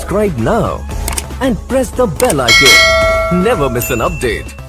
subscribe now and press the bell icon. Never miss an update.